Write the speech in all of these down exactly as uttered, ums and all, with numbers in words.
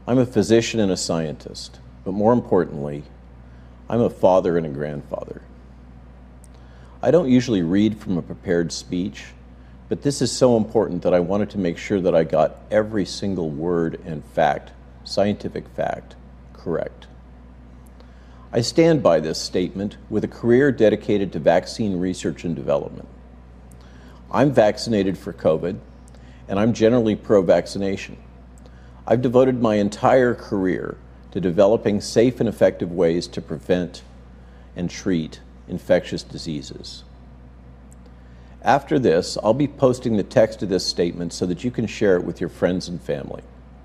I'm a physician and a scientist, but more importantly, I'm a father and a grandfather. I don't usually read from a prepared speech, but this is so important that I wanted to make sure that I got every single word and fact, scientific fact, correct. I stand by this statement with a career dedicated to vaccine research and development. I'm vaccinated for COVID, and I'm generally pro-vaccination. I've devoted my entire career to developing safe and effective ways to prevent and treat infectious diseases. After this, I'll be posting the text of this statement so that you can share it with your friends and family.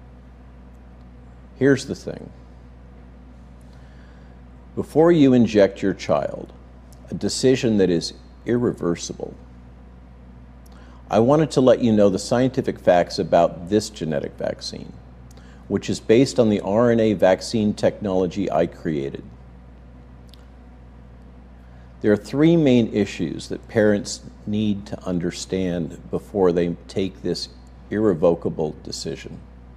Here's the thing. Before you inject your child, a decision that is irreversible, I wanted to let you know the scientific facts about this genetic vaccine, which is based on the R N A vaccine technology I created. There are three main issues that parents need to understand before they take this irrevocable decision.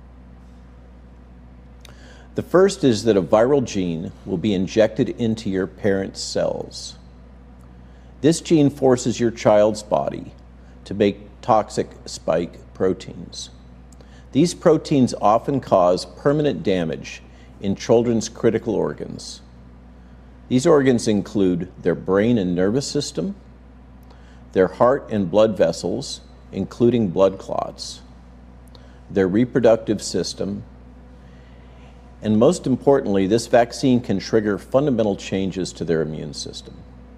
The first is that a viral gene will be injected into your parent's cells. This gene forces your child's body to make toxic spike proteins. These proteins often cause permanent damage in children's critical organs. These organs include their brain and nervous system, their heart and blood vessels, including blood clots, their reproductive system, and most importantly, this vaccine can trigger fundamental changes to their immune system.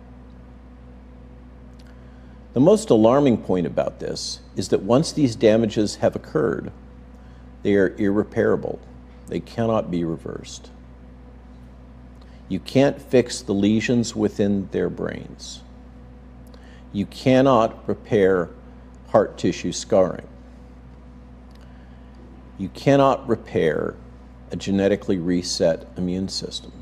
The most alarming point about this is that once these damages have occurred, they are irreparable. They cannot be reversed. You can't fix the lesions within their brains. You cannot repair heart tissue scarring. You cannot repair a genetically reset immune system.